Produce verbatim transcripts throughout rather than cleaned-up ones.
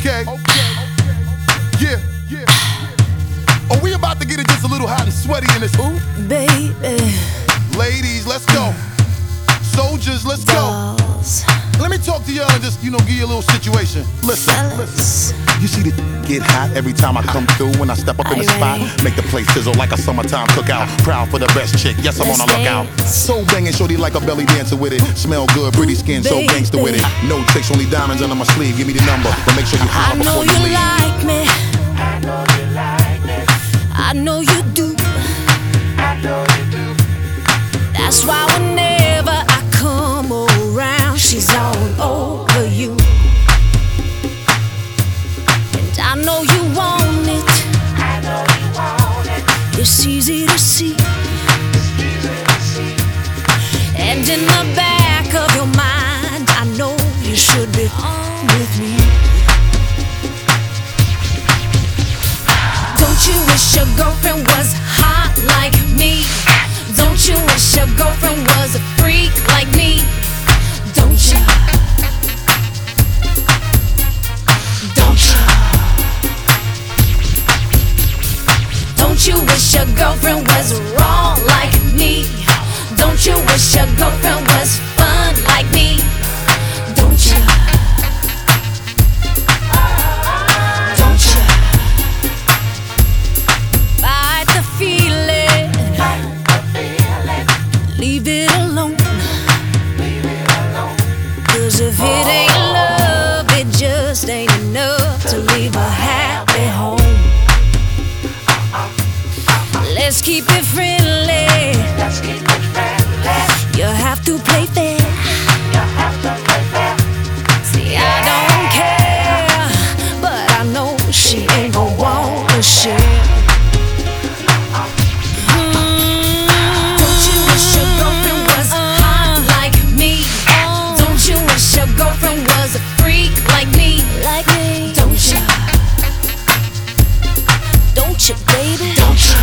Okay. Yeah. Yeah. Are we about to get it just a little hot and sweaty in this? Ooh, baby. Ladies, let's go. Soldiers, let's go. Dolls. Let me talk to y'all and just, you know, give you a little situation. Listen, Fellas. you see the get hot every time I come through. When I step up in Are the you spot, ready? make the place sizzle like a summertime cookout. Proud for the best chick, yes, I'm Let's on the lookout. dance. So banging, shorty like a belly dancer with it. Smell good, pretty skin, so Baby. gangster with it. No tricks, only diamonds under my sleeve. Give me the number, but make sure you I holler know before you you leave. like me. I know you like me. I know you do. I know you do. That's why whenever I come around, she's all over you. And I know you want it. I know you want it. It's easy to see. It's easy to see. And in the back of your mind, I know you should be on with me. Don't you wish your girlfriend was hot like me? Don't you wish your girlfriend was a freak like me? Don't you? Don't you? Don't you wish your girlfriend was raw like me? Don't you wish your girlfriend was fun like me? Don't you? Don't you? Fight the feeling. Leave it alone. Cause if it ain't love, it just ain't enough to leave a happy home. Let's keep it friendly. Let's keep it friendly. You have to play fair. You have to play fair. See, I don't care, but I know she ain't gon' wanna share. Don't you wish your girlfriend was hot like me? Don't you wish your girlfriend was a freak like me? Like me? Don't you? Don't you, baby? Don't you?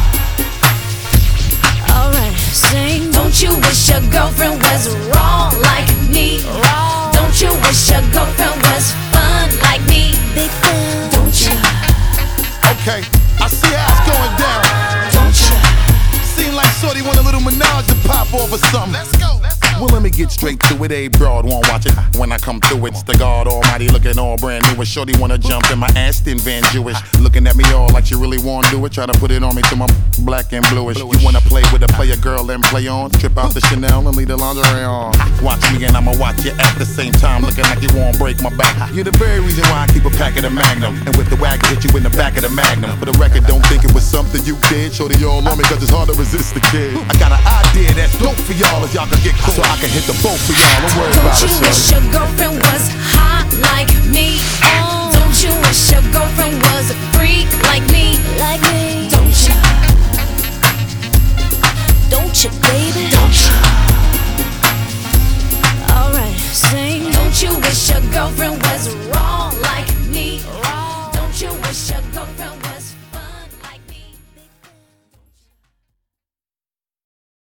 Alright, sing. Don't you wish your girlfriend was raw like me? Raw. Don't you wish your girlfriend was fun like me? Big fan. Don't you? Okay, I see how it's going down. Don't you? Seem like shorty want a little menage to pop off or something. Let's go. Well, let me get straight to it. A broad won't watch it when I come through. It's the God Almighty looking all brand new. And shorty wanna jump in my Aston Van Jewish, looking at me all like she really wanna do it. Try to put it on me till my black and bluish. You wanna play with a player girl and play on? Trip out the Chanel and leave the lingerie on. Watch me and I'ma watch you at the same time, looking like you won't break my back. You're the very reason why I keep a pack of the Magnum, and with the wagon hit you in the back of the Magnum. For the record, don't think it was something you did. Shorty all on me cause it's hard to resist the kid. I got an idea that's dope for y'all if y'all can get caught, so I can hit the boat for y'all. Don't worry Don't about it, you wish shorty. your girlfriend was hot like me? Don't you wish your girlfriend was a freak like me? Like me? Don't you? Don't you, baby?